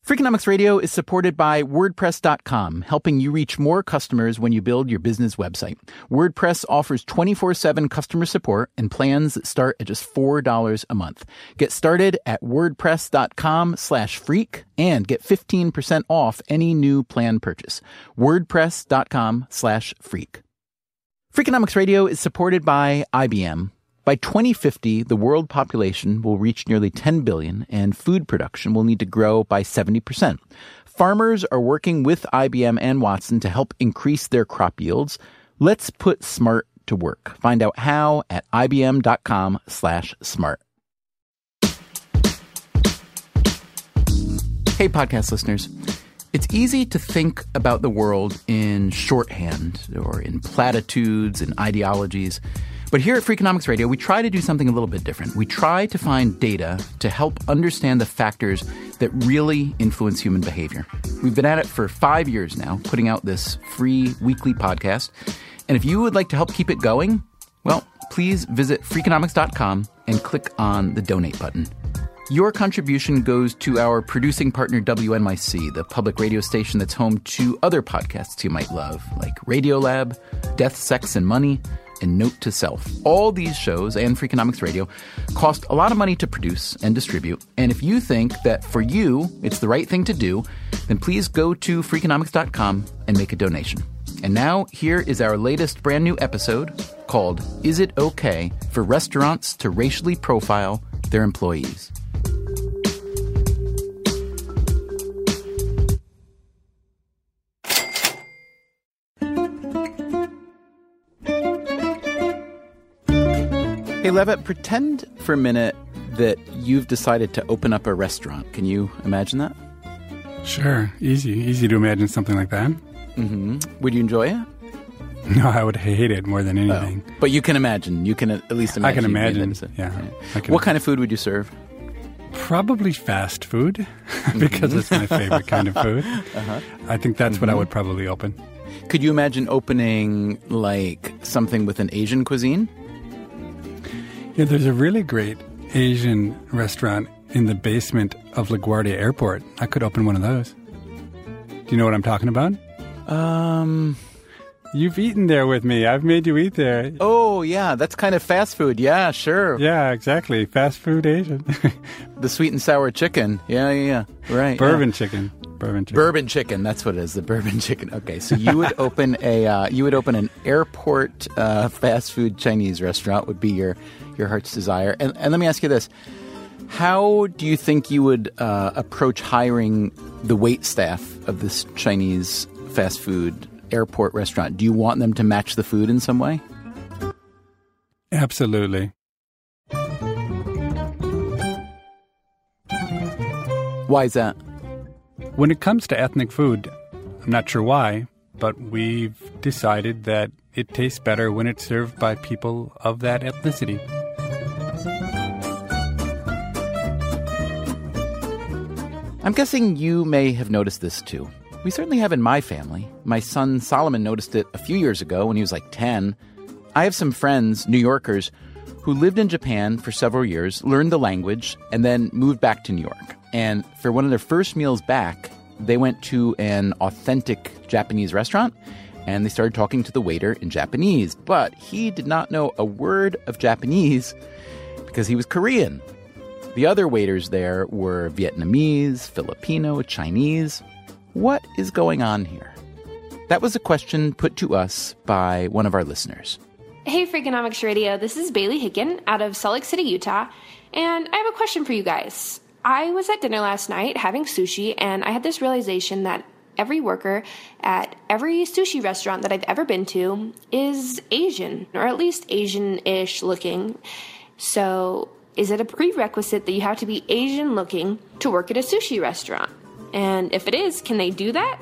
Freakonomics Radio is supported by WordPress.com, helping you reach more customers when you build your business website. WordPress offers 24/7 customer support and plans that start at just $4 a month. Get started at WordPress.com/freak and get 15% off any new plan purchase. WordPress.com/freak. Freakonomics Radio is supported by IBM. By 2050, the world population will reach nearly 10 billion, and food production will need to grow by 70%. Farmers are working with IBM and Watson to help increase their crop yields. Let's put smart to work. Find out how at ibm.com/smart. Hey, podcast listeners. It's easy to think about the world in shorthand or in platitudes and ideologies. But here at Freakonomics Radio, we try to do something a little bit different. We try to find data to help understand the factors that really influence human behavior. We've been at it for 5 years now, putting out this free weekly podcast. And if you would like to help keep it going, well, please visit Freakonomics.com and click on the donate button. Your contribution goes to our producing partner, WNYC, the public radio station that's home to other podcasts you might love, like Radiolab, Death, Sex, and Money, and Note to Self. All these shows and Freakonomics Radio cost a lot of money to produce and distribute. And if you think that for you it's the right thing to do, then please go to Freakonomics.com and make a donation. And now here is our latest brand new episode called Is It Okay for Restaurants to Racially Profile Their Employees? Hey, Levitt, pretend for a minute that you've decided to open up a restaurant. Can you imagine that? Sure. Easy to imagine something like that. Mm-hmm. Would you enjoy it? No, I would hate it more than anything. Oh, but you can imagine. You can at least imagine. I can imagine, yeah. What kind of food would you serve? Probably fast food, because it's my favorite kind of food. Uh-huh. I think that's what I would probably open. Could you imagine opening, like, something with an Asian cuisine? Yeah, there's a really great Asian restaurant in the basement of LaGuardia Airport. I could open one of those. Do you know what I'm talking about? You've eaten there with me. I've made you eat there. Oh, yeah. That's kind of fast food. Yeah, sure. Yeah, exactly. Fast food Asian. The sweet and sour chicken. Yeah. Right. Bourbon chicken. Bourbon chicken. That's what it is. The bourbon chicken. Okay, so you would open an airport fast food Chinese restaurant would be your heart's desire. And let me ask you this. How do you think you would approach hiring the wait staff of this Chinese fast food airport restaurant? Do you want them to match the food in some way? Absolutely. Why is that? When it comes to ethnic food, I'm not sure why, but we've decided that it tastes better when it's served by people of that ethnicity. I'm guessing you may have noticed this too. We certainly have in my family. My son Solomon noticed it a few years ago when he was like 10. I have some friends, New Yorkers, who lived in Japan for several years, learned the language, and then moved back to New York. And for one of their first meals back, they went to an authentic Japanese restaurant, and they started talking to the waiter in Japanese. But he did not know a word of Japanese because he was Korean. The other waiters there were Vietnamese, Filipino, Chinese. What is going on here? That was a question put to us by one of our listeners. Hey, Freakonomics Radio. This is Bailey Hicken out of Salt Lake City, Utah. And I have a question for you guys. I was at dinner last night having sushi, and I had this realization that every worker at every sushi restaurant that I've ever been to is Asian, or at least Asian-ish looking. So is it a prerequisite that you have to be Asian looking to work at a sushi restaurant? And if it is, can they do that?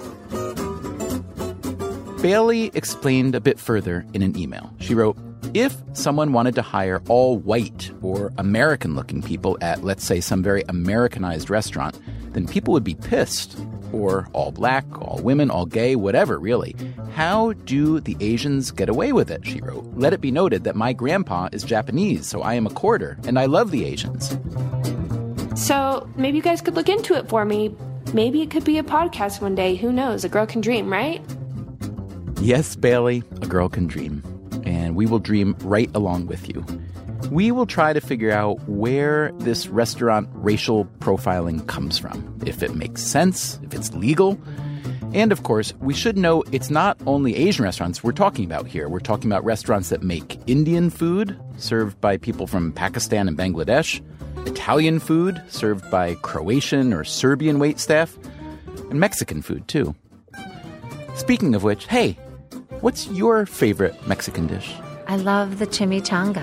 Bailey explained a bit further in an email. She wrote, if someone wanted to hire all white or American-looking people at, let's say, some very Americanized restaurant, then people would be pissed. Or all black, all women, all gay, whatever, really. How do the Asians get away with it, she wrote. Let it be noted that my grandpa is Japanese, so I am a quarter, and I love the Asians. So maybe you guys could look into it for me. Maybe it could be a podcast one day. Who knows? A girl can dream, right? Yes, Bailey, a girl can dream. And we will dream right along with you. We will try to figure out where this restaurant racial profiling comes from, if it makes sense, if it's legal. And, of course, we should know it's not only Asian restaurants we're talking about here. We're talking about restaurants that make Indian food, served by people from Pakistan and Bangladesh, Italian food, served by Croatian or Serbian waitstaff, and Mexican food, too. Speaking of which, hey, what's your favorite Mexican dish? I love the chimichanga.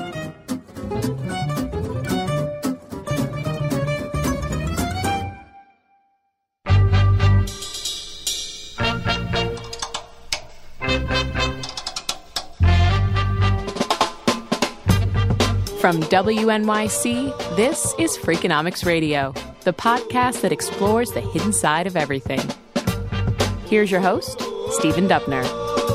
From WNYC, this is Freakonomics Radio, the podcast that explores the hidden side of everything. Here's your host, Stephen Dubner.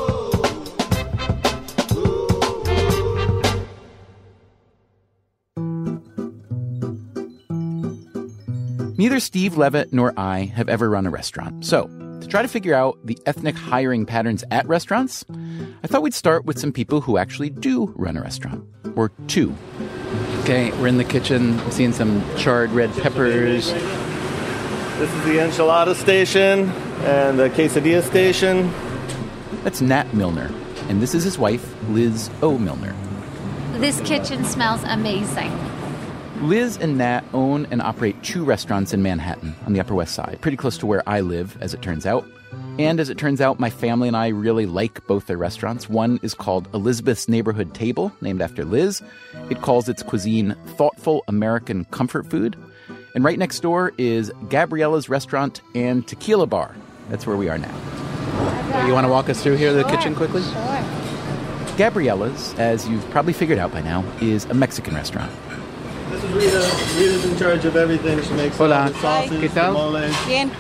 Neither Steve Levitt nor I have ever run a restaurant. So, to try to figure out the ethnic hiring patterns at restaurants, I thought we'd start with some people who actually do run a restaurant. Or two. Okay, we're in the kitchen, seeing some charred red peppers. This is the enchilada station and the quesadilla station. That's Nat Milner, and this is his wife, Liz O. Milner. This kitchen smells amazing. Liz and Nat own and operate two restaurants in Manhattan on the Upper West Side, pretty close to where I live, as it turns out. And as it turns out, my family and I really like both their restaurants. One is called Elizabeth's Neighborhood Table, named after Liz. It calls its cuisine thoughtful American comfort food. And right next door is Gabriella's Restaurant and Tequila Bar. That's where we are now. You want to walk us through here, the kitchen, quickly? Sure. Gabriella's, as you've probably figured out by now, is a Mexican restaurant. This is Rita. Rita's in charge of everything. She makes all the sauces, the moles. Bien.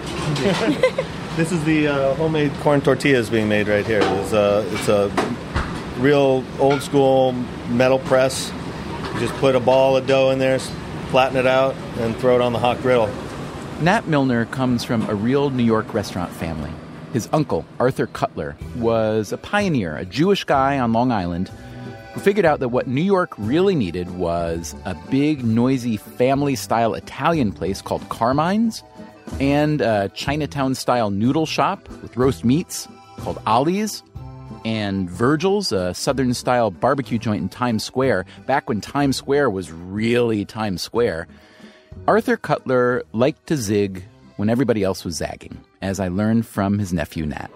This is the homemade corn tortillas being made right here. It's a real old school metal press. You just put a ball of dough in there, flatten it out, and throw it on the hot griddle. Nat Milner comes from a real New York restaurant family. His uncle, Arthur Cutler, was a pioneer, a Jewish guy on Long Island who figured out that what New York really needed was a big, noisy, family-style Italian place called Carmine's and a Chinatown-style noodle shop with roast meats called Ollie's, and Virgil's, a Southern-style barbecue joint in Times Square, back when Times Square was really Times Square. Arthur Cutler liked to zig when everybody else was zagging, as I learned from his nephew, Nat.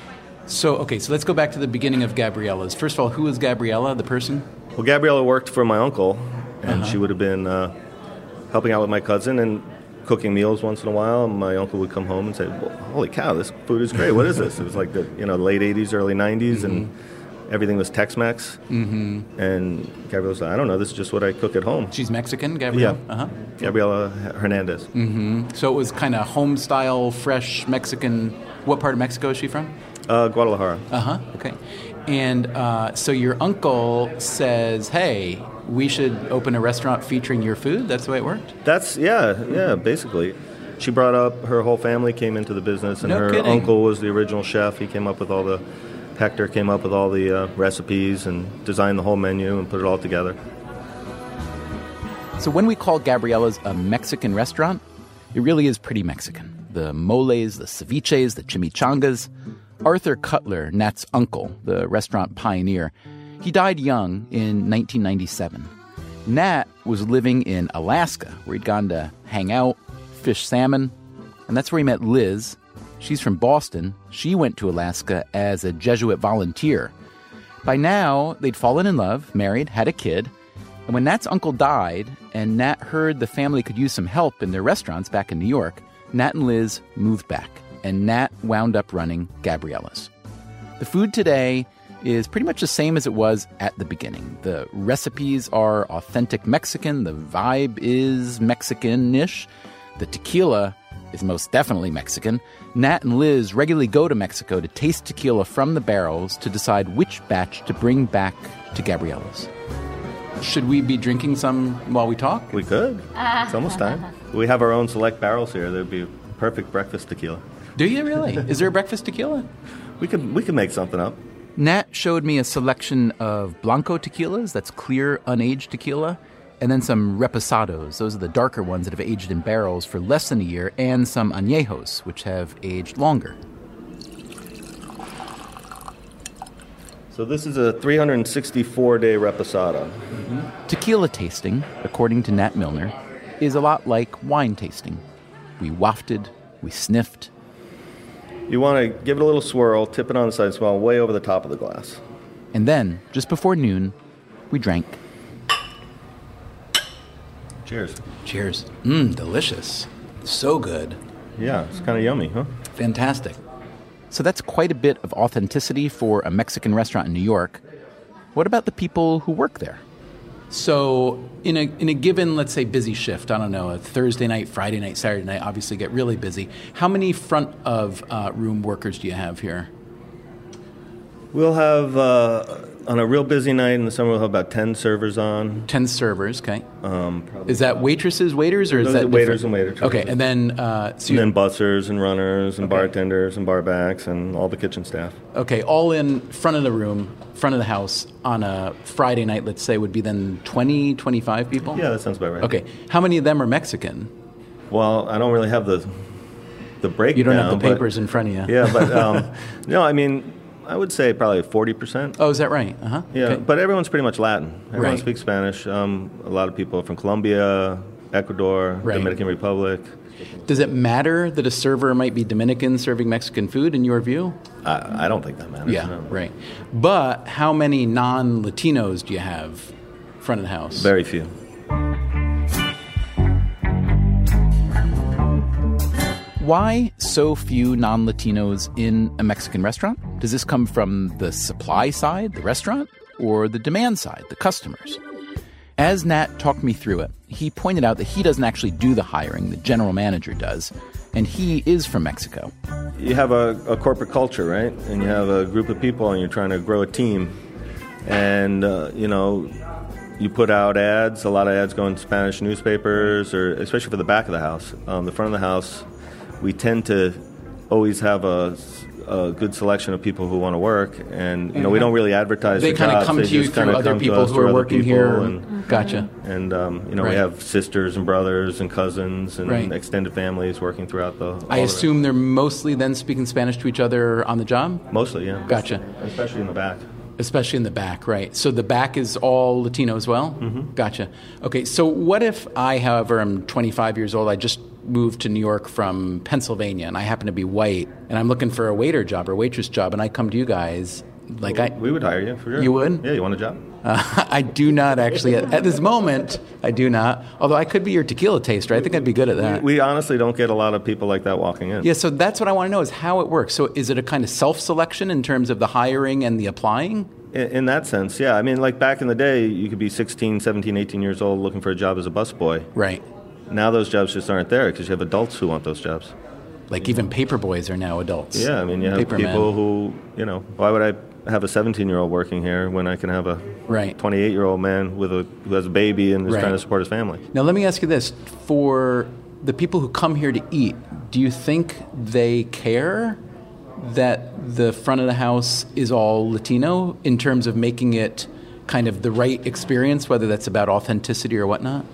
So let's go back to the beginning of Gabriella's. First of all, who is Gabriella, the person? Well, Gabriella worked for my uncle, and she would have been helping out with my cousin and cooking meals once in a while. And my uncle would come home and say, well, holy cow, this food is great. What is this? It was like the late 80s, early 90s, and everything was Tex-Mex. Mm-hmm. And Gabriella was like, I don't know, this is just what I cook at home. She's Mexican, Gabriella? Yeah. Uh-huh. Gabriella Hernandez. Mm-hmm. So it was kind of home-style, fresh Mexican. What part of Mexico is she from? Guadalajara. Uh-huh, okay. And so your uncle says, hey, we should open a restaurant featuring your food? That's the way it worked? Yeah, basically. She brought up her whole family came into the business, and her uncle was the original chef. He came up with Hector came up with all the recipes and designed the whole menu and put it all together. So when we call Gabriella's a Mexican restaurant, it really is pretty Mexican. The moles, the ceviches, the chimichangas. Arthur Cutler, Nat's uncle, the restaurant pioneer, he died young in 1997. Nat was living in Alaska, where he'd gone to hang out, fish salmon, and that's where he met Liz. She's from Boston. She went to Alaska as a Jesuit volunteer. By now, they'd fallen in love, married, had a kid, and when Nat's uncle died and Nat heard the family could use some help in their restaurants back in New York, Nat and Liz moved back, and Nat wound up running Gabriella's. The food today is pretty much the same as it was at the beginning. The recipes are authentic Mexican. The vibe is Mexican-ish. The tequila is most definitely Mexican. Nat and Liz regularly go to Mexico to taste tequila from the barrels to decide which batch to bring back to Gabriella's. Should we be drinking some while we talk? We could. It's almost time. We have our own select barrels here. They'd be perfect breakfast tequila. Do you really? Is there a breakfast tequila? We could make something up. Nat showed me a selection of Blanco tequilas, that's clear, unaged tequila, and then some reposados. Those are the darker ones that have aged in barrels for less than a year, and some añejos, which have aged longer. So this is a 364-day reposado. Tequila tasting, according to Nat Milner, is a lot like wine tasting. We wafted, we sniffed. You want to give it a little swirl, tip it on the side, swirl way over the top of the glass. And then, just before noon, we drank. Cheers. Cheers. Delicious. So good. Yeah, it's kind of yummy, huh? Fantastic. So that's quite a bit of authenticity for a Mexican restaurant in New York. What about the people who work there? So in a given, let's say, busy shift, I don't know, a Thursday night, Friday night, Saturday night, obviously get really busy. How many front of room workers do you have here? We'll have, on a real busy night in the summer, we'll have about 10 servers on. 10 servers, okay. Is that waitresses, waiters, or is that waiters different? and waiters? Okay, and then... and then bussers and runners and bartenders and barbacks and all the kitchen staff. Okay, all in front of the room, front of the house, on a Friday night, let's say, would be then 20, 25 people? Yeah, that sounds about right. Okay, how many of them are Mexican? Well, I don't really have the breakdown. You don't have the papers in front of you. Yeah, but no, I mean... I would say probably 40%. Oh, is that right? Yeah, okay. But everyone's pretty much Latin. Everyone Right. speaks Spanish. A lot of people are from Colombia, Ecuador, Right. Dominican Republic. Does it matter that a server might be Dominican serving Mexican food in your view? I don't think that matters. Yeah, no. right. But how many non-Latinos do you have front of the house? Very few. Why so few non-Latinos in a Mexican restaurant? Does this come from the supply side, the restaurant, or the demand side, the customers? As Nat talked me through it, he pointed out that he doesn't actually do the hiring, the general manager does, and he is from Mexico. You have a corporate culture, right? And you have a group of people and you're trying to grow a team. And, you put out ads. A lot of ads go in Spanish newspapers, or especially for the back of the house. The front of the house, we tend to always have a good selection of people who want to work, and we don't really advertise. They kind of come to you through other people who are working here. And, gotcha. And Right. we have sisters and brothers and cousins and Right. extended families working throughout the. I assume they're mostly then speaking Spanish to each other on the job? Mostly, yeah. Gotcha. Especially in the back. Especially in the back, right. So the back is all Latino as well? Mm-hmm. Gotcha. Okay, so what if I, however, am 25 years old, I just moved to New York from Pennsylvania, and I happen to be white, and I'm looking for a waiter job or waitress job, and I come to you guys, we would hire you, for sure. You would? Yeah, you want a job? I do not actually. At this moment, I do not. Although I could be your tequila taster. I think I'd be good at that. We honestly don't get a lot of people like that walking in. Yeah, so that's what I want to know is how it works. So is it a kind of self-selection in terms of the hiring and the applying? In that sense, yeah. I mean, like back in the day, you could be 16, 17, 18 years old looking for a job as a busboy. Right. Now those jobs just aren't there because you have adults who want those jobs. Like even paper boys are now adults. Yeah, I mean, you have Paper people men. who, why would I have a 17-year-old working here when I can have a Right. 28-year-old man who has a baby and is Right. trying to support his family? Now, let me ask you this. For the people who come here to eat, do you think they care that the front of the house is all Latino in terms of making it kind of the right experience, whether that's about authenticity or whatnot?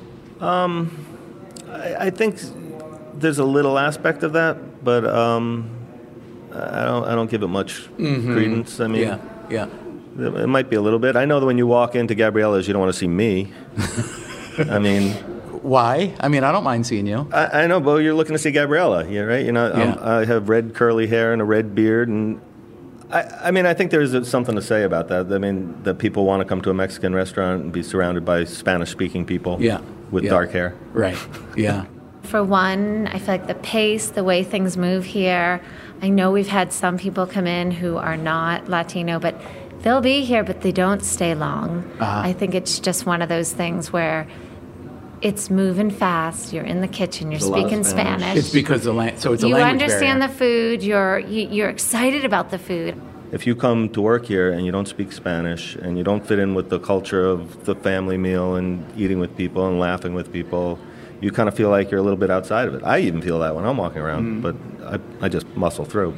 I think there's a little aspect of that, but I don't give it much credence. I mean, Yeah. it might be a little bit. I know that when you walk into Gabriella's, you don't want to see me. I mean, Why? I mean, I don't mind seeing you. I know, Bo. You're looking to see Gabriella, right? Yeah. I have red curly hair and a red beard, and I mean, I think there's something to say about that. I mean, that people want to come to a Mexican restaurant and be surrounded by Spanish-speaking people with dark hair. Right, yeah. For one, I feel like the pace, the way things move here, I know we've had some people come in who are not Latino, but they'll be here, but they don't stay long. I think it's just one of those things where it's moving fast. You're in the kitchen. You're speaking Spanish. It's because so it's a you language understand barrier. the food. You're excited about the food. If you come to work here and you don't speak Spanish and you don't fit in with the culture of the family meal and eating with people and laughing with people, you kind of feel like you're a little bit outside of it. I even feel that when I'm walking around, but I just muscle through.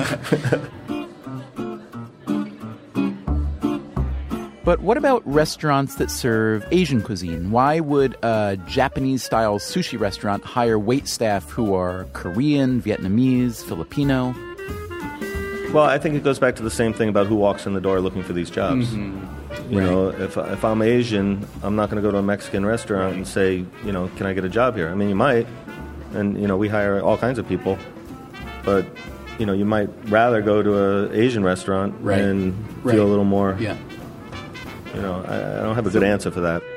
But what about restaurants that serve Asian cuisine? Why would a Japanese-style sushi restaurant hire wait staff who are Korean, Vietnamese, Filipino? Well, I think it goes back to the same thing about who walks in the door looking for these jobs. You know, if I'm Asian, I'm not going to go to a Mexican restaurant and say, you know, can I get a job here? I mean, you might, and, you know, we hire all kinds of people, but, you know, you might rather go to an Asian restaurant and feel a little more, you know, I don't have a good answer for that.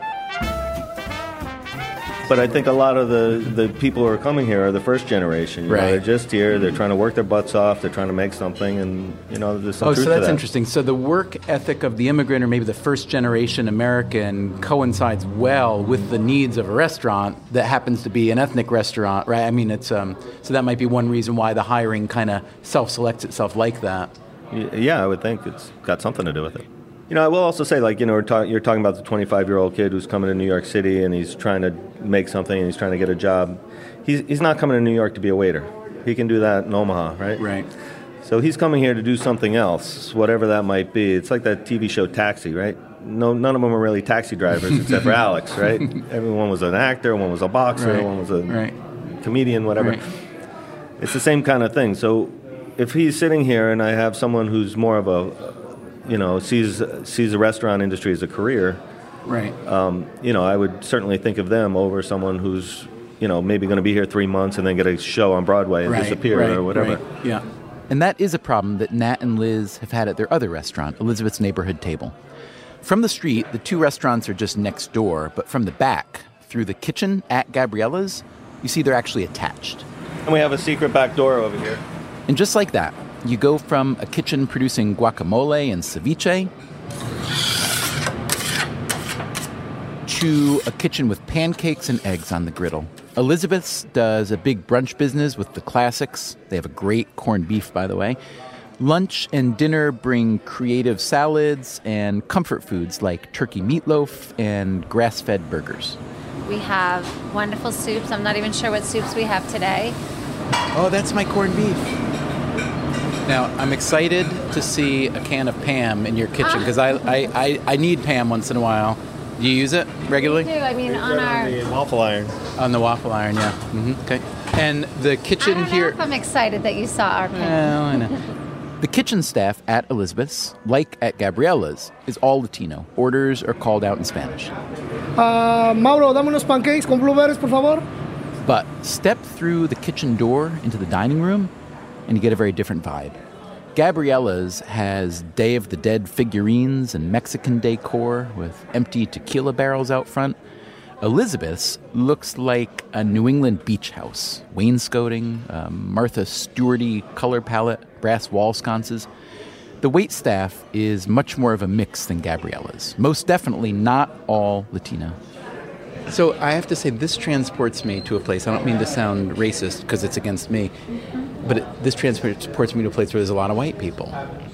But I think a lot of the people who are coming here are the first generation. You know, they're just here. They're trying to work their butts off. They're trying to make something, and you know, there's some truth to that. So that's interesting. So the work ethic of the immigrant, or maybe the first generation American, coincides well with the needs of a restaurant that happens to be an ethnic restaurant, right? I mean, it's so that might be one reason why the hiring kind of self-selects itself like that. Yeah, I would think it's got something to do with it. You know, I will also say, like, you know, you're talking about the 25-year-old kid who's coming to New York City and he's trying to make something and he's trying to get a job. He's not coming to New York to be a waiter. He can do that in Omaha, right? Right. So he's coming here to do something else, whatever that might be. It's like that TV show Taxi, right? None of them were really taxi drivers except for Alex, right? Everyone was an actor, one was a boxer, one was a comedian, whatever. Right. It's the same kind of thing. So if he's sitting here and I have someone who's more of a you know, sees the restaurant industry as a career, you know, I would certainly think of them over someone who's, you know, maybe going to be here 3 months and then get a show on Broadway and disappear or whatever. Yeah. And that is a problem that Nat and Liz have had at their other restaurant, Elizabeth's Neighborhood Table. From the street, the two restaurants are just next door, but from the back, through the kitchen at Gabriella's, you see they're actually attached. And we have a secret back door over here. And just like that, you go from a kitchen producing guacamole and ceviche to a kitchen with pancakes and eggs on the griddle. Elizabeth's does a big brunch business with the classics. They have a great corned beef, by the way. Lunch and dinner bring creative salads and comfort foods like turkey meatloaf and grass-fed burgers. We have wonderful soups. I'm not even sure what soups we have today. Oh, that's my corned beef. Now, I'm excited to see a can of Pam in your kitchen because I need Pam once in a while. Do you use it regularly? I do. I mean, on the waffle iron. On the waffle iron, yeah. Mm-hmm. Okay. And the kitchen I don't here... know if I'm excited that you saw our Pam. Well, I know. The kitchen staff at Elizabeth's, like at Gabriella's, is all Latino. Orders are called out in Spanish. Mauro, dame unos pancakes con blueberries, por favor. But step through the kitchen door into the dining room, and you get a very different vibe. Gabriella's has Day of the Dead figurines and Mexican decor with empty tequila barrels out front. Elizabeth's looks like a New England beach house. Wainscoting, Martha Stewart-y color palette, brass wall sconces. The waitstaff is much more of a mix than Gabriella's. Most definitely not all Latino. So I have to say, this transports me to a place. I don't mean to sound racist because it's against me, but this transports me to a place where there's a lot of white people.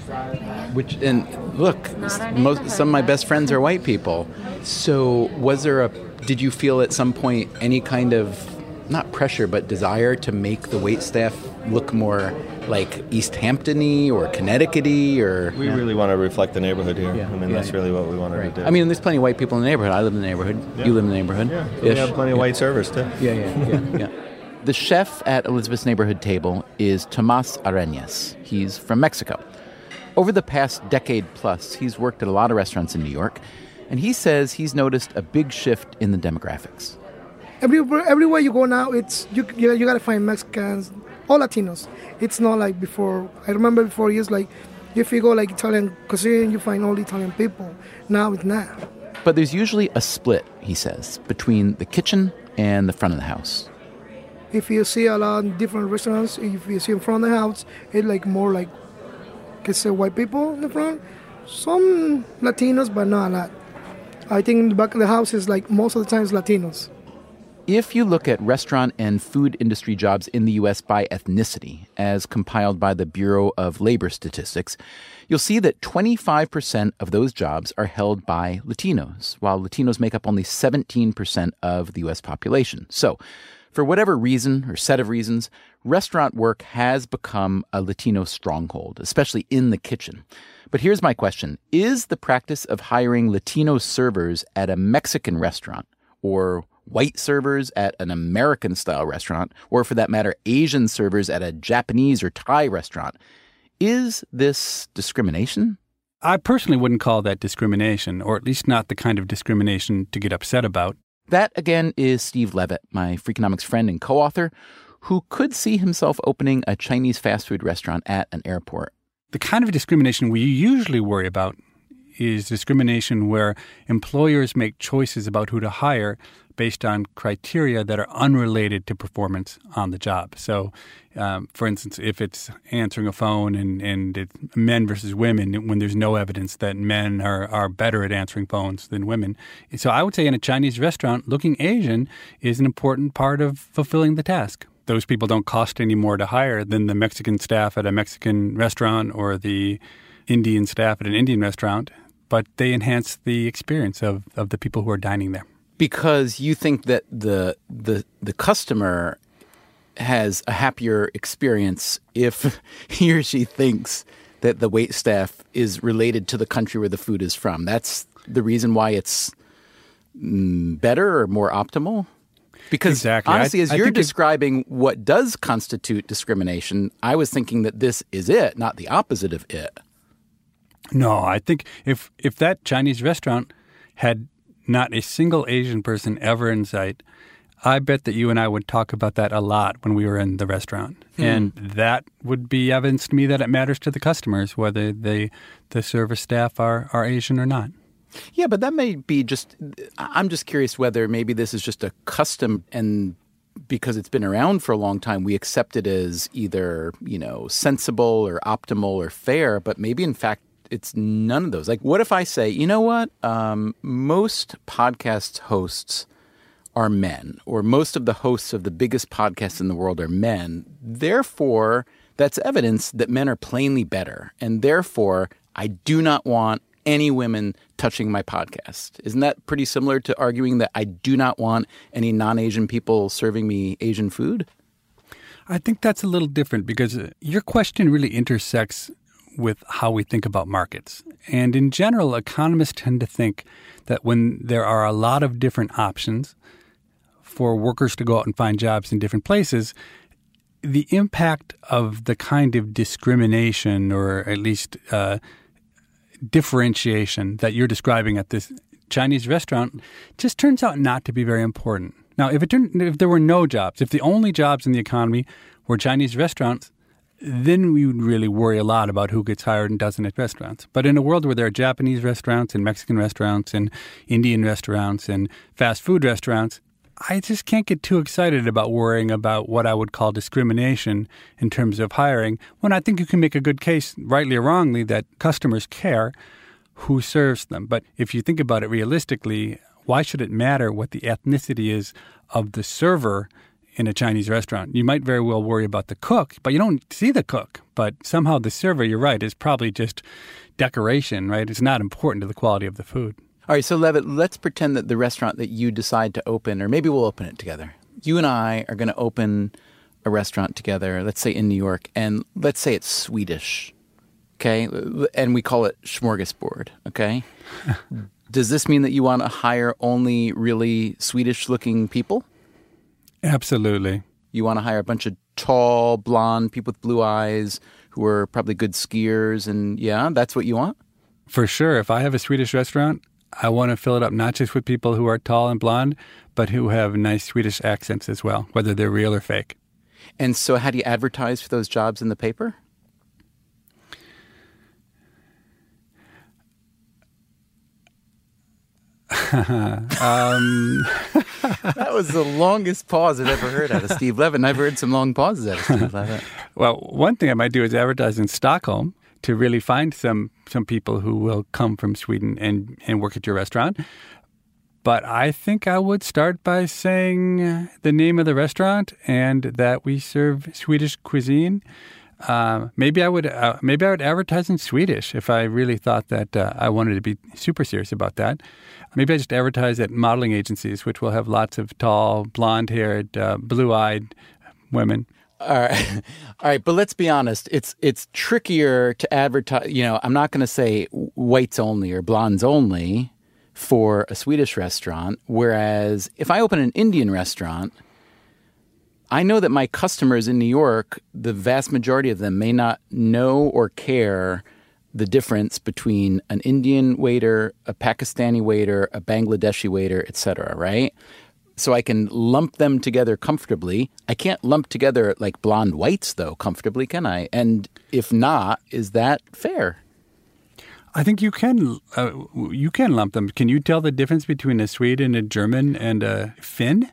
And look, some of my best friends are white people. So did you feel at some point any kind of, not pressure, but desire to make the waitstaff look more like East Hampton-y or Connecticut-y? We really want to reflect the neighborhood here. Yeah, I mean, that's really what we wanted to do. I mean, there's plenty of white people in the neighborhood. I live in the neighborhood. Yeah. You live in the neighborhood. Yeah, we have plenty of white servers, too. Yeah. The chef at Elizabeth's Neighborhood Table is Tomas Arenas. He's from Mexico. Over the past decade plus, he's worked at a lot of restaurants in New York, and he says he's noticed a big shift in the demographics. Everywhere you go now, you got to find Mexicans, all Latinos. It's not like before. I remember before, it's like, if you go like Italian cuisine, you find all Italian people. Now it's not. But there's usually a split, he says, between the kitchen and the front of the house. If you see a lot of different restaurants, if you see in front of the house, it's like more like, white people in the front. Some Latinos, but not a lot. I think in the back of the house is like most of the time it's Latinos. If you look at restaurant and food industry jobs in the U.S. by ethnicity, as compiled by the Bureau of Labor Statistics, you'll see that 25% of those jobs are held by Latinos, while Latinos make up only 17% of the U.S. population. So, for whatever reason or set of reasons, restaurant work has become a Latino stronghold, especially in the kitchen. But here's my question. Is the practice of hiring Latino servers at a Mexican restaurant, or white servers at an American-style restaurant, or for that matter, Asian servers at a Japanese or Thai restaurant, is this discrimination? I personally wouldn't call that discrimination, or at least not the kind of discrimination to get upset about. That, again, is Steve Levitt, my Freakonomics friend and co-author, who could see himself opening a Chinese fast food restaurant at an airport. The kind of discrimination we usually worry about is discrimination where employers make choices about who to hire based on criteria that are unrelated to performance on the job. So, for instance, if it's answering a phone and it's men versus women, when there's no evidence that men are better at answering phones than women. So I would say in a Chinese restaurant, looking Asian is an important part of fulfilling the task. Those people don't cost any more to hire than the Mexican staff at a Mexican restaurant or the Indian staff at an Indian restaurant, but they enhance the experience of the people who are dining there. Because you think that the customer has a happier experience if he or she thinks that the waitstaff is related to the country where the food is from. That's the reason why it's better or more optimal? Because exactly. honestly, as you're describing what does constitute discrimination, I was thinking that this is it, not the opposite of it. No, I think if that Chinese restaurant had not a single Asian person ever in sight, I bet that you and I would talk about that a lot when we were in the restaurant. And that would be evidence to me that it matters to the customers whether the service staff are Asian or not. Yeah, but that may be just – I'm just curious whether maybe this is just a custom and because it's been around for a long time, we accept it as either, sensible or optimal or fair, but maybe in fact it's none of those. Like, what if I say, you know what? Most podcast hosts are men, or most of the hosts of the biggest podcasts in the world are men. Therefore, that's evidence that men are plainly better. And therefore, I do not want any women touching my podcast. Isn't that pretty similar to arguing that I do not want any non-Asian people serving me Asian food? I think that's a little different because your question really intersects with how we think about markets. And in general, economists tend to think that when there are a lot of different options for workers to go out and find jobs in different places, the impact of the kind of discrimination or at least differentiation that you're describing at this Chinese restaurant just turns out not to be very important. Now, if there were no jobs, if the only jobs in the economy were Chinese restaurants, then we would really worry a lot about who gets hired and doesn't at restaurants. But in a world where there are Japanese restaurants and Mexican restaurants and Indian restaurants and fast food restaurants, I just can't get too excited about worrying about what I would call discrimination in terms of hiring, when I think you can make a good case, rightly or wrongly, that customers care who serves them. But if you think about it realistically, why should it matter what the ethnicity is of the server in a Chinese restaurant? You might very well worry about the cook, but you don't see the cook. But somehow the server, you're right, is probably just decoration, right? It's not important to the quality of the food. All right, so Levitt, let's pretend that the restaurant that you decide to open, or maybe we'll open it together. You and I are going to open a restaurant together, let's say in New York, and let's say it's Swedish, okay? And we call it Smorgasbord, okay? Does this mean that you want to hire only really Swedish-looking people? Absolutely. You want to hire a bunch of tall, blonde people with blue eyes who are probably good skiers, and yeah, that's what you want? For sure. If I have a Swedish restaurant, I want to fill it up not just with people who are tall and blonde, but who have nice Swedish accents as well, whether they're real or fake. And so how do you advertise for those jobs in the paper? That was the longest pause I've ever heard out of Steve Levitt, and I've heard some long pauses out of Steve Levitt. Well, one thing I might do is advertise in Stockholm to really find some people who will come from Sweden and work at your restaurant. But I think I would start by saying the name of the restaurant and that we serve Swedish cuisine. Maybe I would advertise in Swedish if I really thought that I wanted to be super serious about that. Maybe I just advertise at modeling agencies, which will have lots of tall, blonde-haired, blue-eyed women. All right, but let's be honest. It's trickier to advertise. I'm not going to say whites only or blondes only for a Swedish restaurant, whereas if I open an Indian restaurant, I know that my customers in New York, the vast majority of them may not know or care the difference between an Indian waiter, a Pakistani waiter, a Bangladeshi waiter, etc., right? So I can lump them together comfortably. I can't lump together like blonde whites, though, comfortably, can I? And if not, is that fair? I think you can lump them. Can you tell the difference between a Swede and a German and a Finn?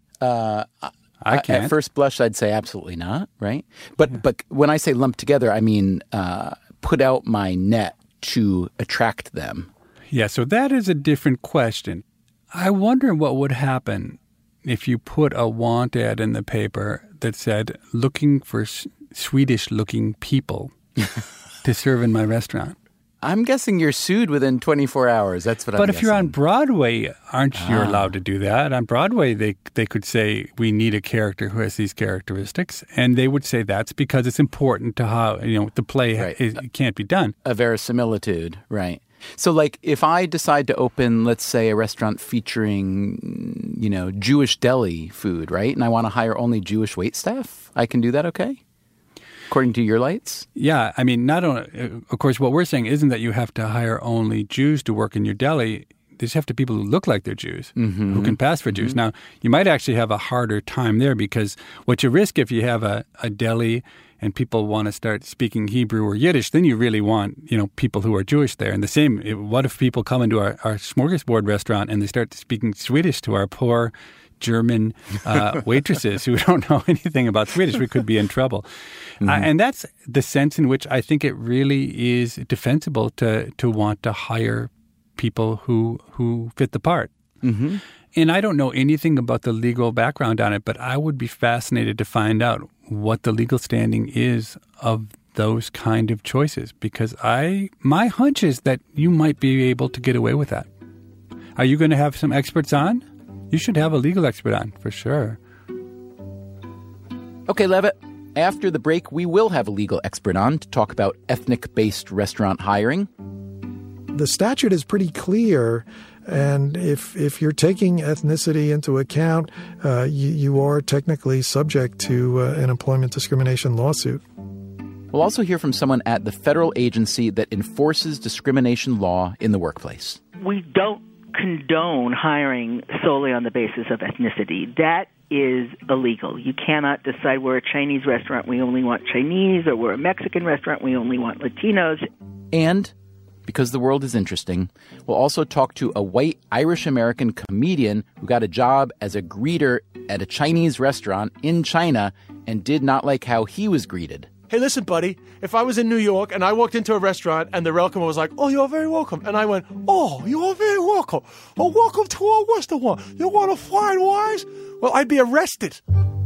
I can't. At first blush, I'd say absolutely not, right? But when I say lump together, I mean put out my net to attract them. Yeah, so that is a different question. I wonder what would happen if you put a want ad in the paper that said, looking for Swedish-looking people to serve in my restaurant. I'm guessing you're sued within 24 hours. That's what I'm guessing. But if you're on Broadway, aren't you allowed to do that? On Broadway, they could say, we need a character who has these characteristics. And they would say that's because it's important to how, the play it can't be done. A verisimilitude, right. So like if I decide to open, let's say, a restaurant featuring, Jewish deli food, right? And I want to hire only Jewish waitstaff, I can do that okay? According to your lights? Yeah. I mean, not only, of course, what we're saying isn't that you have to hire only Jews to work in your deli. There's have to be people who look like they're Jews, who can pass for Jews. Now, you might actually have a harder time there because what you risk if you have a deli and people want to start speaking Hebrew or Yiddish, then you really want, people who are Jewish there. And the same, what if people come into our smorgasbord restaurant and they start speaking Swedish to our poor German waitresses who don't know anything about Swedish? We could be in trouble. And that's the sense in which I think it really is defensible to want to hire people who fit the part. Mm-hmm. And I don't know anything about the legal background on it, but I would be fascinated to find out what the legal standing is of those kind of choices, because my hunch is that you might be able to get away with that. Are you going to have some experts on? You should have a legal expert on, for sure. Okay, Levitt. After the break, we will have a legal expert on to talk about ethnic-based restaurant hiring. The statute is pretty clear, and if you're taking ethnicity into account, you are technically subject to an employment discrimination lawsuit. We'll also hear from someone at the federal agency that enforces discrimination law in the workplace. We don't condone hiring solely on the basis of ethnicity. That is illegal. You cannot decide we're a Chinese restaurant, we only want Chinese, or we're a Mexican restaurant, we only want Latinos. And because the world is interesting, we'll also talk to a white Irish-American comedian who got a job as a greeter at a Chinese restaurant in China and did not like how he was greeted. Hey, listen, buddy, if I was in New York and I walked into a restaurant and the welcomer was like, oh, you're very welcome. And I went, oh, you're very welcome. Oh, welcome to our Western one. You want a fine wise? Well, I'd be arrested.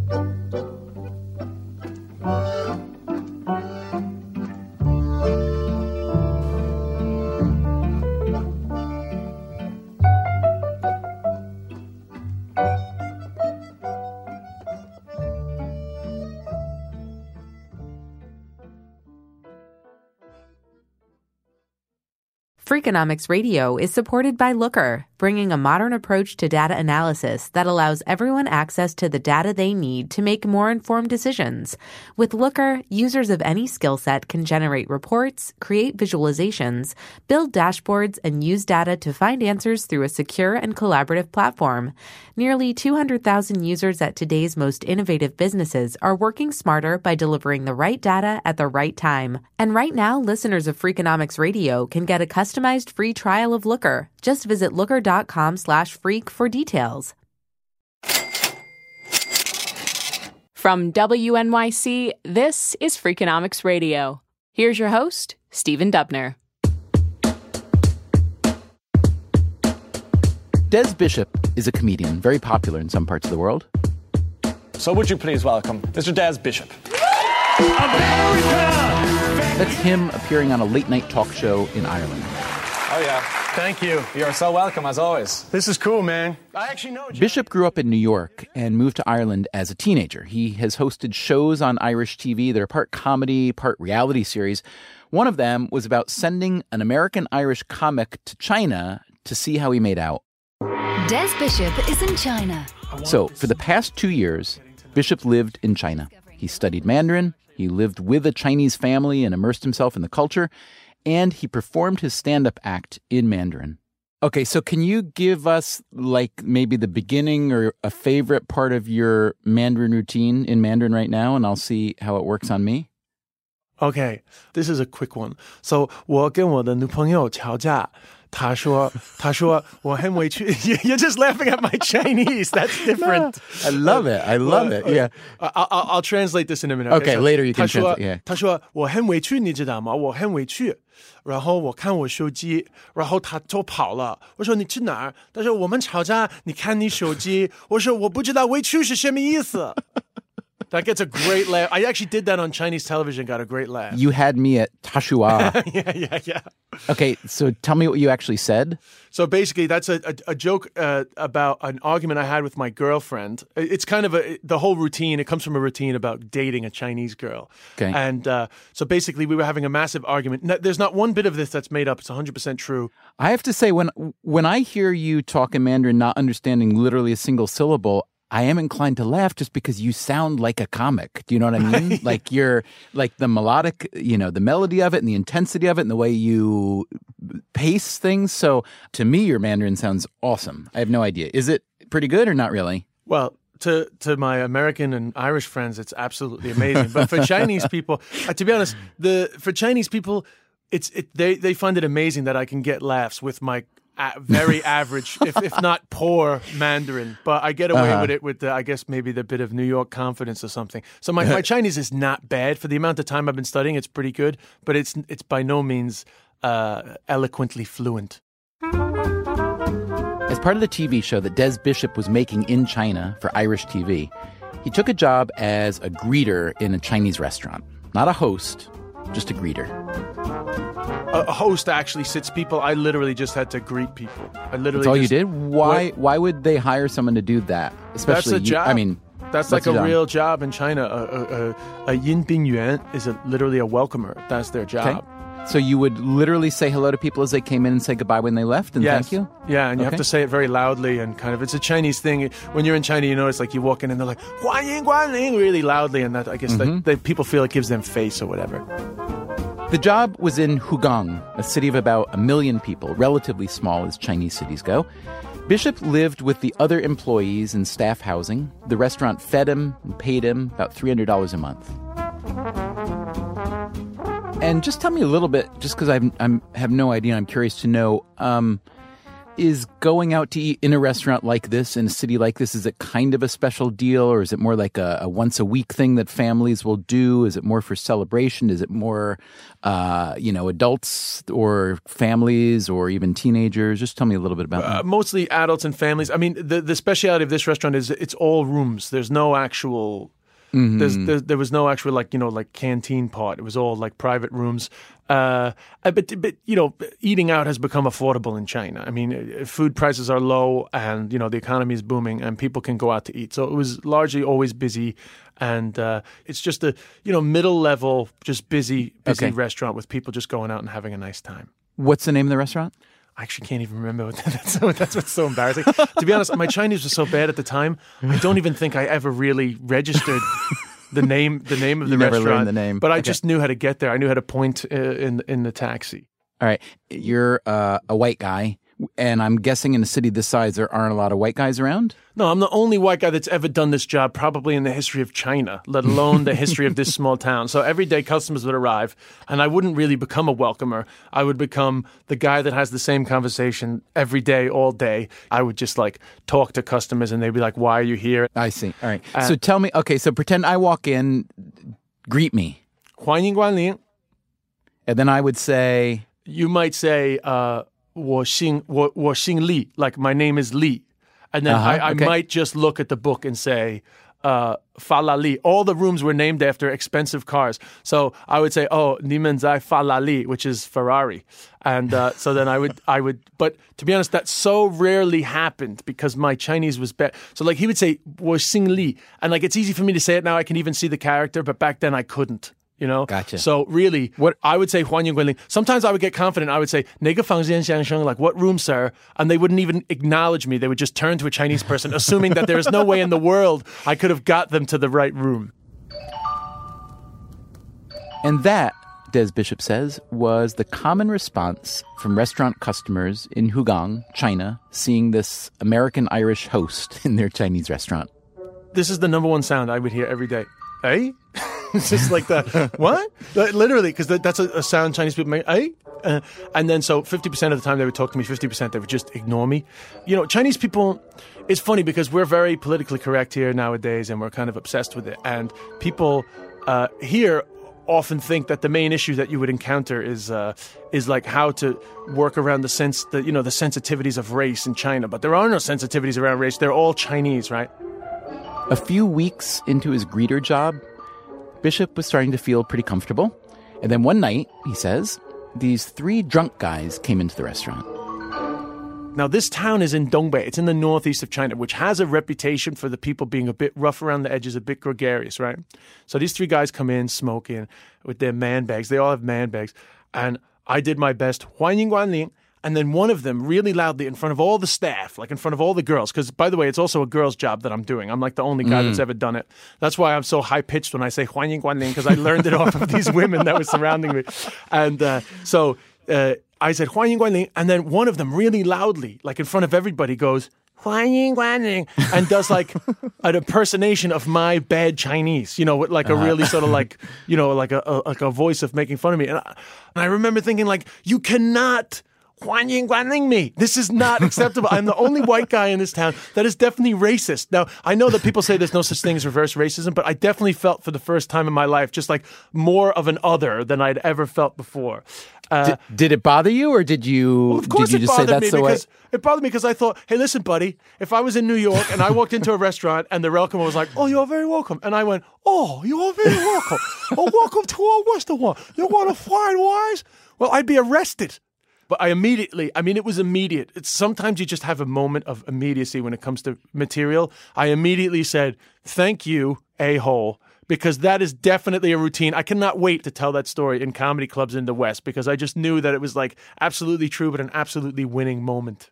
Freakonomics Radio is supported by Looker, bringing a modern approach to data analysis that allows everyone access to the data they need to make more informed decisions. With Looker, users of any skill set can generate reports, create visualizations, build dashboards, and use data to find answers through a secure and collaborative platform. Nearly 200,000 users at today's most innovative businesses are working smarter by delivering the right data at the right time. And right now, listeners of Freakonomics Radio can get a customized free trial of Looker. Just visit looker.com/freak for details. From WNYC, this is Freakonomics Radio. Here's your host, Stephen Dubner. Des Bishop is a comedian, very popular in some parts of the world. So would you please welcome Mr. Des Bishop? That's him appearing on a late-night talk show in Ireland. Oh, yeah. Thank you. You're so welcome, as always. This is cool, man. I actually know Jack. Bishop grew up in New York and moved to Ireland as a teenager. He has hosted shows on Irish TV that are part comedy, part reality series. One of them was about sending an American-Irish comic to China to see how he made out. Des Bishop is in China. So, for the past 2 years, Bishop lived in China. He studied Mandarin, he lived with a Chinese family and immersed himself in the culture, and he performed his stand-up act in Mandarin. Okay, so can you give us, like, maybe the beginning or a favorite part of your Mandarin routine in Mandarin right now, and I'll see how it works on me? Okay, this is a quick one. So, 我跟我的女朋友吵架。她说我很委屈. You're just laughing at my Chinese. That's different. I love it. I love it. Yeah. I'll translate this in a minute. Okay, so later you can translate. Yeah. 她说我很委屈，你知道吗？我很委屈。然后我看我手机，然后他就跑了。我说你去哪儿？他说我们吵架，你看你手机。我说我不知道委屈是什么意思。That gets a great laugh. I actually did that on Chinese television, got a great laugh. You had me at Tashua. Yeah. Okay, so tell me what you actually said. So basically, that's a joke about an argument I had with my girlfriend. It's kind of the whole routine. It comes from a routine about dating a Chinese girl. Okay. And so basically, we were having a massive argument. There's not one bit of this that's made up. It's 100% true. I have to say, when I hear you talk in Mandarin, not understanding literally a single syllable, I am inclined to laugh just because you sound like a comic. Do you know what I mean? Like you're like the melodic, the melody of it and the intensity of it and the way you pace things. So to me, your Mandarin sounds awesome. I have no idea. Is it pretty good or not really? Well, to my American and Irish friends, it's absolutely amazing. But for Chinese people, to be honest, for Chinese people, they find it amazing that I can get laughs with my very average, if not poor Mandarin, but I get away with it with I guess maybe the bit of New York confidence or something. So my Chinese is not bad for the amount of time I've been studying. It's pretty good, but it's by no means eloquently fluent. As part of the TV show that Des Bishop was making in China for Irish TV, he took a job as a greeter in a Chinese restaurant. Not a host, just a greeter. A host actually sits people. I literally just had to greet people. That's all you did? Why would they hire someone to do that? Especially that's a job. That's like a real job in China. A yin bing yuan is literally a welcomer. That's their job. Okay. So you would literally say hello to people as they came in and say goodbye when they left and thank you? Yeah, and you have to say it very loudly and kind of, it's a Chinese thing. When you're in China, it's like you walk in and they're like, 欢迎光临 really loudly, and that I guess people feel it gives them face or whatever. The job was in Hugang, a city of about 1 million people, relatively small as Chinese cities go. Bishop lived with the other employees in staff housing. The restaurant fed him and paid him about $300 a month. And just tell me a little bit, just because I have no idea, I'm curious to know, is going out to eat in a restaurant like this, in a city like this, is it kind of a special deal, or is it more like a once-a-week thing that families will do? Is it more for celebration? Is it more, adults or families or even teenagers? Just tell me a little bit about that. Mostly adults and families. I mean, the speciality of this restaurant is it's all rooms. There's no actual... There was no actual like canteen part. It was all like private rooms. But eating out has become affordable in China. I mean, food prices are low, and the economy is booming, and people can go out to eat. So it was largely always busy, and it's just a middle level, just busy restaurant with people just going out and having a nice time. What's the name of the restaurant? I actually can't even remember that's what's so embarrassing. To be honest, my Chinese was so bad at the time. I don't even think I ever really registered the name of the restaurant. Never learned the name, but I just knew how to get there. I knew how to point in the taxi. All right, you're a white guy, and I'm guessing in a city this size there aren't a lot of white guys around? No, I'm the only white guy that's ever done this job, probably in the history of China, let alone the history of this small town. So every day customers would arrive, and I wouldn't really become a welcomer. I would become the guy that has the same conversation every day, all day. I would just talk to customers, and they'd be like, "Why are you here?" I see. All right. So tell me, so pretend I walk in, greet me. 欢迎光临. And then I would say... You might say, 我姓Li, like my name is Li. And then I might just look at the book and say, Fa La Li. All the rooms were named after expensive cars. So I would say, oh, 你们在 Fa La Li, which is Ferrari. And so then I would, but to be honest, that so rarely happened because my Chinese was bad. So like he would say, 我姓 Li. And like it's easy for me to say it now. I can even see the character, but back then I couldn't. You know? Gotcha. So really, what I would say, 欢迎光临. Sometimes I would get confident. I would say, 哪个房间先生? Like, what room, sir? And they wouldn't even acknowledge me. They would just turn to a Chinese person, assuming that there is no way in the world I could have got them to the right room. And that, Des Bishop says, was the common response from restaurant customers in Hugang, China, seeing this American-Irish host in their Chinese restaurant. This is the number one sound I would hear every day. Eh? It's just like the, what? Literally, because that's a sound Chinese people make, eh? And then so 50% of the time they would talk to me, 50% they would just ignore me. You know, Chinese people, it's funny because we're very politically correct here nowadays and we're kind of obsessed with it. And people here often think that the main issue that you would encounter is like how to work around the sensitivities of race in China. But there are no sensitivities around race. They're all Chinese, right? A few weeks into his greeter job, Bishop was starting to feel pretty comfortable. And then one night, he says, these 3 drunk guys came into the restaurant. Now, this town is in Dongbei. It's in the northeast of China, which has a reputation for the people being a bit rough around the edges, a bit gregarious, right? So these 3 guys come in smoking with their man bags. They all have man bags. And I did my best, 欢迎光临. And then one of them really loudly in front of all the staff, like in front of all the girls, because, by the way, it's also a girl's job that I'm doing. I'm like the only guy that's ever done it. That's why I'm so high-pitched when I say 欢迎光临, because I learned it off of these women that were surrounding me. And so I said 欢迎光临, and then one of them really loudly, like in front of everybody, goes 欢迎光临, and does like an impersonation of my bad Chinese, you know, with like a really sort of like, you know, like a voice of making fun of me. And I remember thinking like, you cannot 欢迎光临 me. This is not acceptable. I'm the only white guy in this town that is definitely racist. Now, I know that people say there's no such thing as reverse racism, but I definitely felt for the first time in my life just like more of an other than I'd ever felt before. Did it bother you, or did you? Well, of course, did you just say that's the way? It bothered me because I thought, hey, listen, buddy, if I was in New York and I walked into a restaurant and the welcomer was like, oh, you're very welcome, and I went, oh, you're very welcome. Oh, welcome to our restaurant. You want a fine wines? Well, I'd be arrested. But it was immediate. Sometimes you just have a moment of immediacy when it comes to material. I immediately said, thank you, a-hole, because that is definitely a routine. I cannot wait to tell that story in comedy clubs in the West because I just knew that it was like absolutely true, but an absolutely winning moment.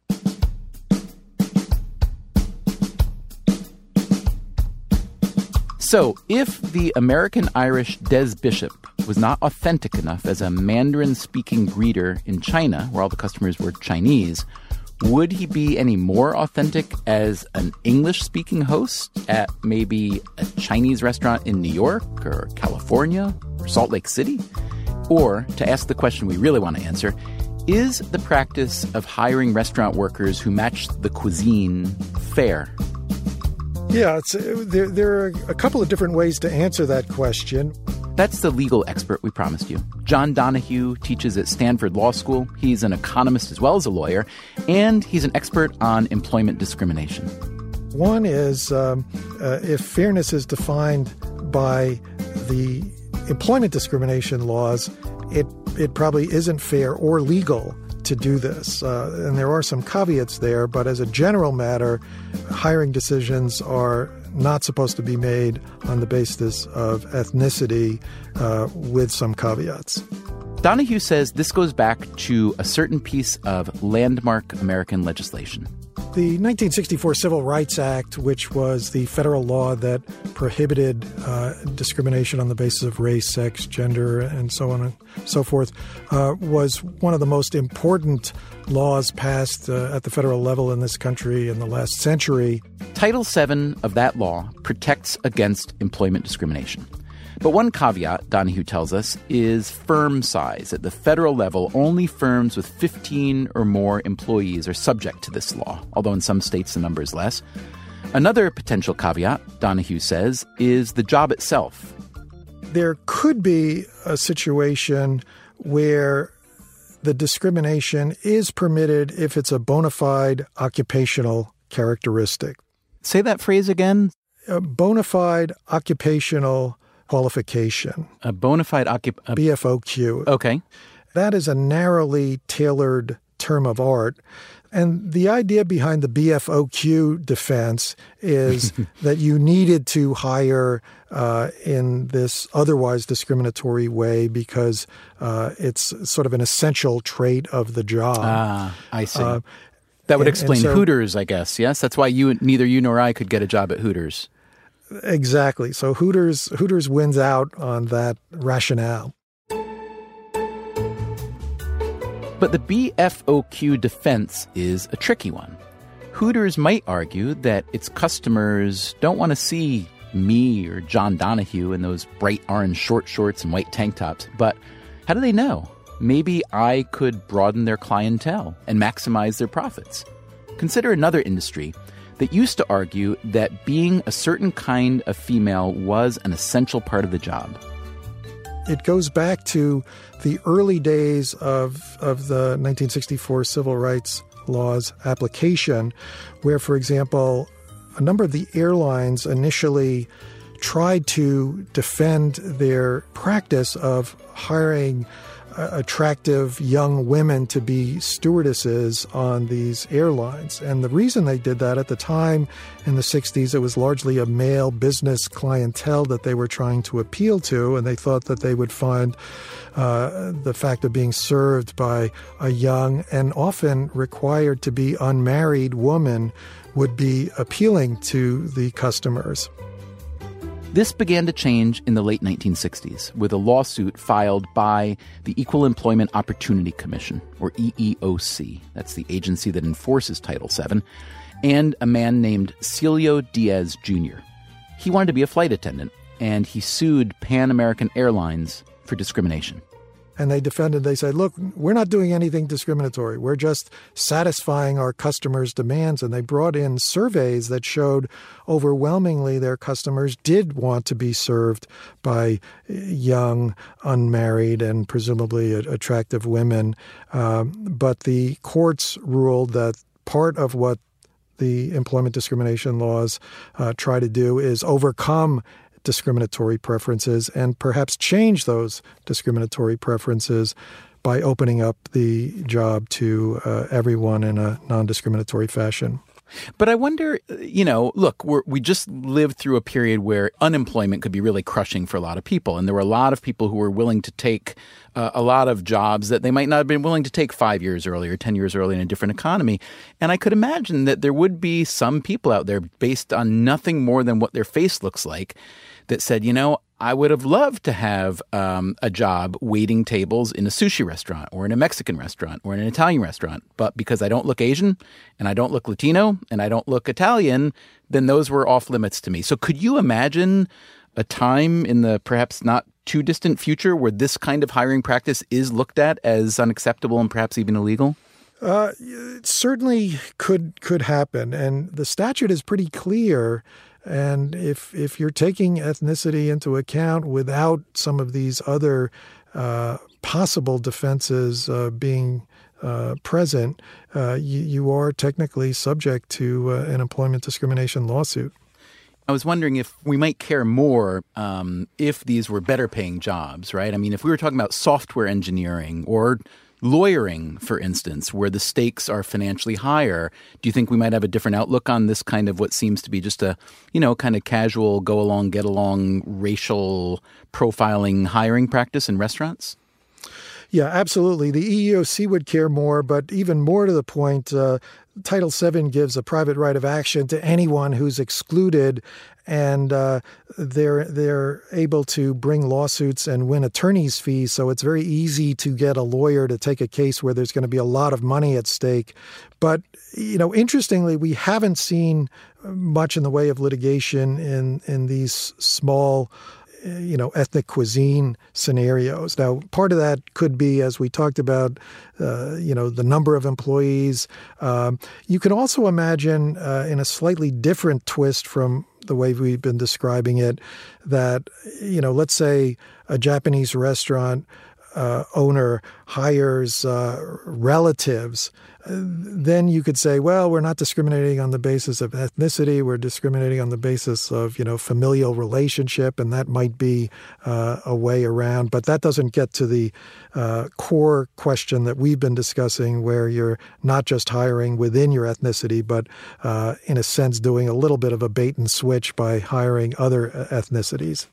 So, if the American-Irish Des Bishop was not authentic enough as a Mandarin-speaking greeter in China, where all the customers were Chinese, would he be any more authentic as an English-speaking host at maybe a Chinese restaurant in New York or California or Salt Lake City? Or, to ask the question we really want to answer, is the practice of hiring restaurant workers who match the cuisine fair? Yeah, there are a couple of different ways to answer that question. That's the legal expert we promised you. John Donahue teaches at Stanford Law School. He's an economist as well as a lawyer, and he's an expert on employment discrimination. One is if fairness is defined by the employment discrimination laws, it probably isn't fair or legal to do this. And there are some caveats there, but as a general matter, hiring decisions are not supposed to be made on the basis of ethnicity with some caveats. Donahue says this goes back to a certain piece of landmark American legislation. The 1964 Civil Rights Act, which was the federal law that prohibited discrimination on the basis of race, sex, gender, and so on and so forth, was one of the most important laws passed at the federal level in this country in the last century. Title VII of that law protects against employment discrimination. But one caveat, Donahue tells us, is firm size. At the federal level, only firms with 15 or more employees are subject to this law, although in some states the number is less. Another potential caveat, Donahue says, is the job itself. There could be a situation where the discrimination is permitted if it's a bona fide occupational characteristic. Say that phrase again. A bona fide occupational qualification. A bona fide BFOQ. Okay. That is a narrowly tailored term of art. And the idea behind the BFOQ defense is that you needed to hire in this otherwise discriminatory way because it's sort of an essential trait of the job. Ah, I see. That would explain Hooters, I guess. Yes, that's why neither you nor I could get a job at Hooters. Exactly. So Hooters wins out on that rationale. But the BFOQ defense is a tricky one. Hooters might argue that its customers don't want to see me or John Donahue in those bright orange short shorts and white tank tops. But how do they know? Maybe I could broaden their clientele and maximize their profits. Consider another industry that used to argue that being a certain kind of female was an essential part of the job. It goes back to the early days of the 1964 Civil Rights Laws application, where, for example, a number of the airlines initially tried to defend their practice of hiring attractive young women to be stewardesses on these airlines. And the reason they did that at the time in the 60s, it was largely a male business clientele that they were trying to appeal to, and they thought that they would find the fact of being served by a young and often required to be unmarried woman would be appealing to the customers. This began to change in the late 1960s with a lawsuit filed by the Equal Employment Opportunity Commission, or EEOC. That's the agency that enforces Title VII, and a man named Celio Diaz Jr. He wanted to be a flight attendant, and he sued Pan American Airlines for discrimination. And they defended, they said, look, we're not doing anything discriminatory. We're just satisfying our customers' demands. And they brought in surveys that showed overwhelmingly their customers did want to be served by young, unmarried, and presumably attractive women. But the courts ruled that part of what the employment discrimination laws try to do is overcome discriminatory preferences and perhaps change those discriminatory preferences by opening up the job to everyone in a non-discriminatory fashion. But I wonder, look, we just lived through a period where unemployment could be really crushing for a lot of people. And there were a lot of people who were willing to take a lot of jobs that they might not have been willing to take 5 years earlier, 10 years earlier in a different economy. And I could imagine that there would be some people out there based on nothing more than what their face looks like that said, I would have loved to have a job waiting tables in a sushi restaurant or in a Mexican restaurant or in an Italian restaurant. But because I don't look Asian and I don't look Latino and I don't look Italian, then those were off limits to me. So could you imagine a time in the perhaps not too distant future where this kind of hiring practice is looked at as unacceptable and perhaps even illegal? It certainly could happen. And the statute is pretty clear. And if you're taking ethnicity into account without some of these other possible defenses being present, you are technically subject to an employment discrimination lawsuit. I was wondering if we might care more if these were better paying jobs, right? I mean, if we were talking about software engineering or lawyering, for instance, where the stakes are financially higher, do you think we might have a different outlook on this kind of what seems to be just a, kind of casual, go along, get along, racial profiling hiring practice in restaurants? Yeah, absolutely. The EEOC would care more, but even more to the point, Title VII gives a private right of action to anyone who's excluded, and they're able to bring lawsuits and win attorney's fees. So it's very easy to get a lawyer to take a case where there's going to be a lot of money at stake. But, interestingly, we haven't seen much in the way of litigation in these small ethnic cuisine scenarios. Now, part of that could be, as we talked about, the number of employees. You can also imagine in a slightly different twist from the way we've been describing it, that, let's say a Japanese restaurant owner hires relatives, then you could say, well, we're not discriminating on the basis of ethnicity. We're discriminating on the basis of, familial relationship, and that might be a way around. But that doesn't get to the core question that we've been discussing, where you're not just hiring within your ethnicity, but in a sense doing a little bit of a bait and switch by hiring other ethnicities.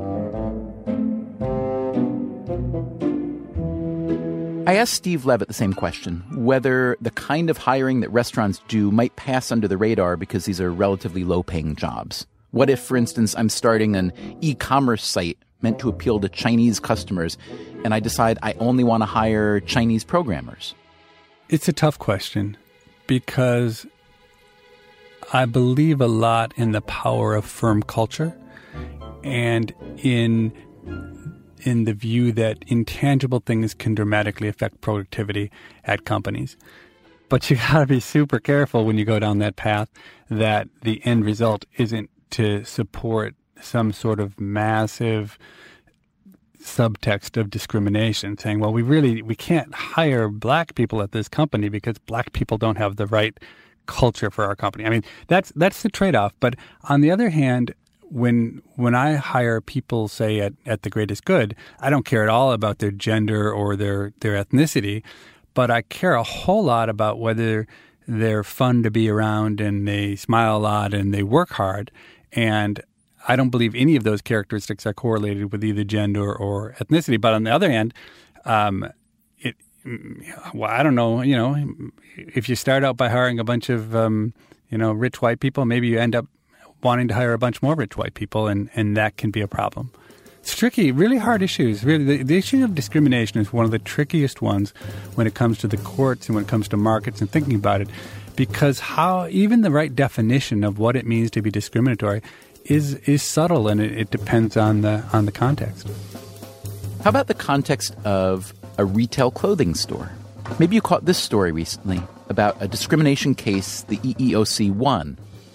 I asked Steve Levitt the same question, whether the kind of hiring that restaurants do might pass under the radar because these are relatively low-paying jobs. What if, for instance, I'm starting an e-commerce site meant to appeal to Chinese customers, and I decide I only want to hire Chinese programmers? It's a tough question because I believe a lot in the power of firm culture and in the view that intangible things can dramatically affect productivity at companies. But you got to be super careful when you go down that path that the end result isn't to support some sort of massive subtext of discrimination, saying, well, we can't hire black people at this company because black people don't have the right culture for our company. I mean, that's the trade-off. But on the other hand, when I hire people, say, at The Greatest Good, I don't care at all about their gender or their ethnicity, but I care a whole lot about whether they're fun to be around and they smile a lot and they work hard. And I don't believe any of those characteristics are correlated with either gender or ethnicity. But on the other hand, I don't know, if you start out by hiring a bunch of, rich white people, maybe you end up wanting to hire a bunch more rich white people, and that can be a problem. It's tricky, really hard issues. Really, the issue of discrimination is one of the trickiest ones when it comes to the courts and when it comes to markets and thinking about it, because even the right definition of what it means to be discriminatory is subtle, and it depends on the context. How about the context of a retail clothing store? Maybe you caught this story recently about a discrimination case the EEOC won.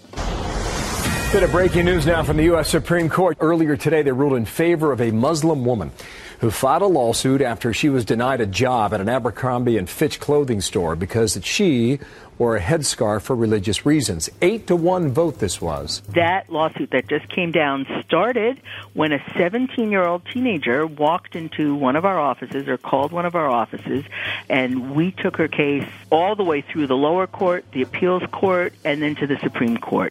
Bit of breaking news now from the U.S. Supreme Court. Earlier today, they ruled in favor of a Muslim woman who filed a lawsuit after she was denied a job at an Abercrombie & Fitch clothing store because she wore a headscarf for religious reasons. 8-1 vote this was. That lawsuit that just came down started when a 17-year-old teenager walked into one of our offices or called one of our offices, and we took her case all the way through the lower court, the appeals court, and then to the Supreme Court.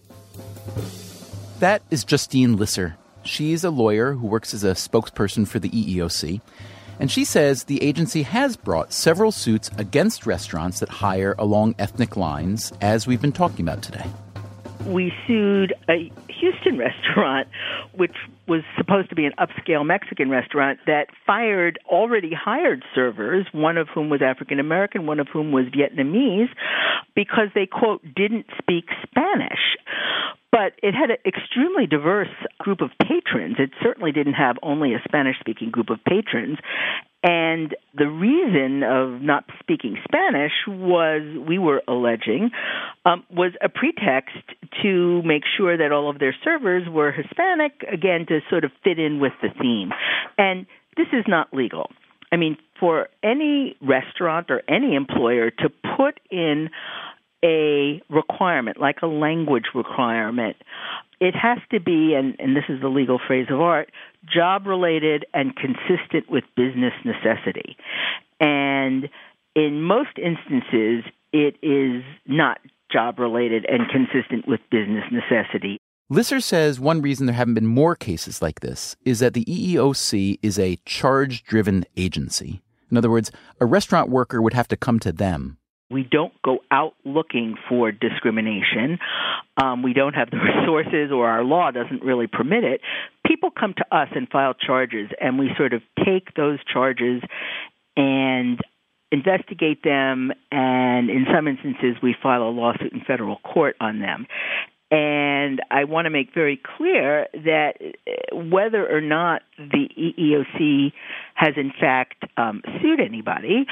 That is Justine Lisser. She's a lawyer who works as a spokesperson for the EEOC, and she says the agency has brought several suits against restaurants that hire along ethnic lines, as we've been talking about today. We sued a Houston restaurant, which was supposed to be an upscale Mexican restaurant, that fired already hired servers, one of whom was African American, one of whom was Vietnamese, because they, quote, didn't speak Spanish. But it had an extremely diverse group of patrons. It certainly didn't have only a Spanish-speaking group of patrons. And the reason of not speaking Spanish was, we were alleging, was a pretext to make sure that all of their servers were Hispanic, again, to sort of fit in with the theme. And this is not legal. I mean, for any restaurant or any employer to put in a requirement, like a language requirement, it has to be, and this is the legal phrase of art, job-related and consistent with business necessity. And in most instances, it is not job-related and consistent with business necessity. Lisser says one reason there haven't been more cases like this is that the EEOC is a charge-driven agency. In other words, a restaurant worker would have to come to them. We don't go out looking for discrimination. We don't have the resources, or our law doesn't really permit it. People come to us and file charges, and we sort of take those charges and investigate them, and in some instances we file a lawsuit in federal court on them. And I want to make very clear that whether or not the EEOC has in fact sued anybody,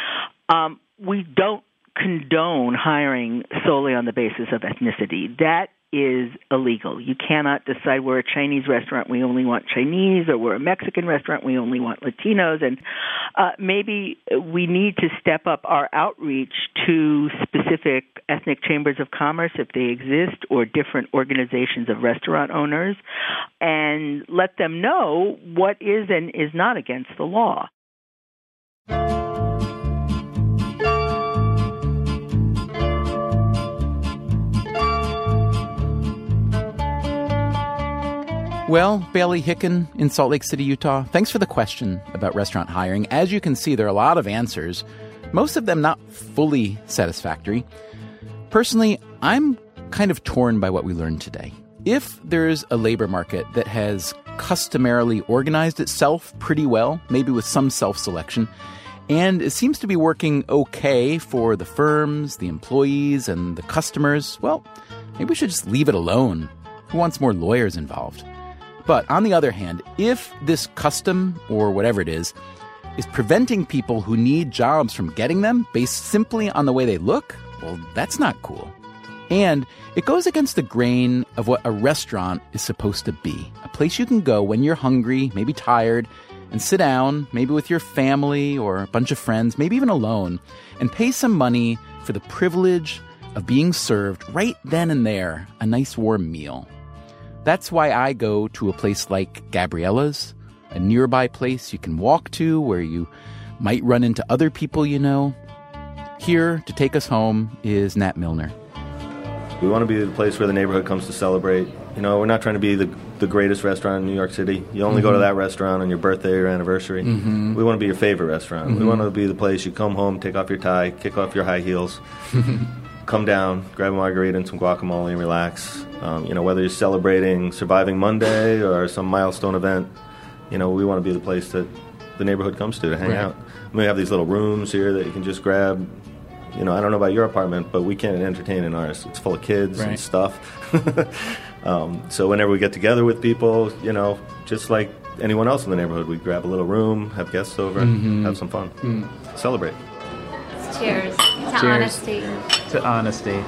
we don't condone hiring solely on the basis of ethnicity. That is illegal. You cannot decide we're a Chinese restaurant, we only want Chinese, or we're a Mexican restaurant, we only want Latinos. And maybe we need to step up our outreach to specific ethnic chambers of commerce, if they exist, or different organizations of restaurant owners, and let them know what is and is not against the law. Well, Bailey Hicken in Salt Lake City, Utah, thanks for the question about restaurant hiring. As you can see, there are a lot of answers, most of them not fully satisfactory. Personally, I'm kind of torn by what we learned today. If there's a labor market that has customarily organized itself pretty well, maybe with some self-selection, and it seems to be working okay for the firms, the employees, and the customers, well, maybe we should just leave it alone. Who wants more lawyers involved? But on the other hand, if this custom, or whatever it is preventing people who need jobs from getting them based simply on the way they look, well, that's not cool. And it goes against the grain of what a restaurant is supposed to be. A place you can go when you're hungry, maybe tired, and sit down, maybe with your family or a bunch of friends, maybe even alone, and pay some money for the privilege of being served right then and there a nice warm meal. That's why I go to a place like Gabriella's, a nearby place you can walk to where you might run into other people you know. Here to take us home is Nat Milner. We want to be the place where the neighborhood comes to celebrate. You know, we're not trying to be the greatest restaurant in New York City. You only go to that restaurant on your birthday or anniversary. We want to be your favorite restaurant. We want to be the place you come home, take off your tie, kick off your high heels, come down, grab a margarita and some guacamole and relax. Whether you're celebrating Surviving Monday or some milestone event, we want to be the place that the neighborhood comes to hang out. We have these little rooms here that you can just grab. I don't know about your apartment, but we can't entertain in ours. It's full of kids and stuff. So whenever we get together with people, just like anyone else in the neighborhood, we grab a little room, have guests over, and have some fun. Celebrate. Cheers to honesty. To honesty.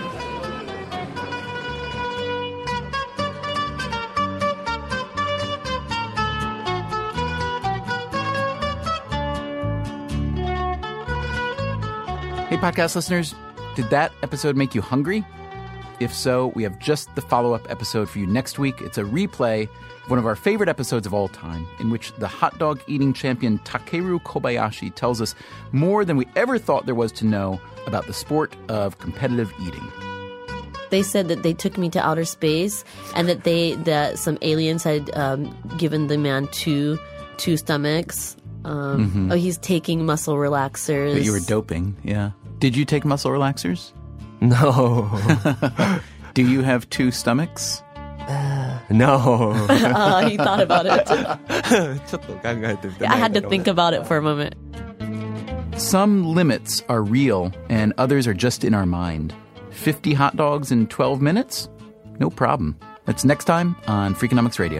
Hey, podcast listeners, did that episode make you hungry? If so, we have just the follow-up episode for you next week. It's a replay of one of our favorite episodes of all time, in which the hot dog eating champion Takeru Kobayashi tells us more than we ever thought there was to know about the sport of competitive eating. They said that they took me to outer space and that some aliens had given the man two stomachs. Oh, he's taking muscle relaxers. That you were doping, yeah. Did you take muscle relaxers? No. Do you have two stomachs? No. He thought about it. I had to think about it for a moment. Some limits are real and others are just in our mind. 50 hot dogs in 12 minutes? No problem. That's next time on Freakonomics Radio.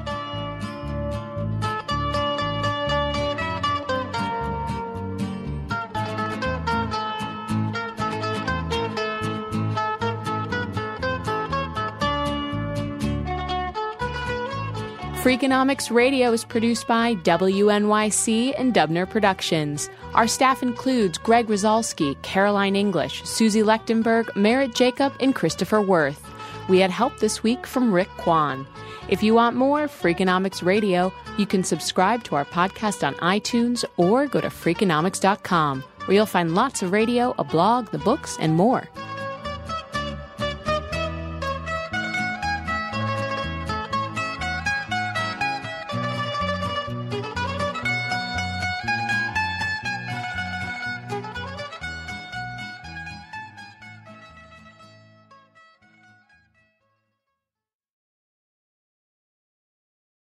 Freakonomics Radio is produced by WNYC and Dubner Productions. Our staff includes Greg Rosalski, Caroline English, Susie Lechtenberg, Merritt Jacob, and Christopher Worth. We had help this week from Rick Kwan. If you want more Freakonomics Radio, you can subscribe to our podcast on iTunes or go to Freakonomics.com, where you'll find lots of radio, a blog, the books, and more.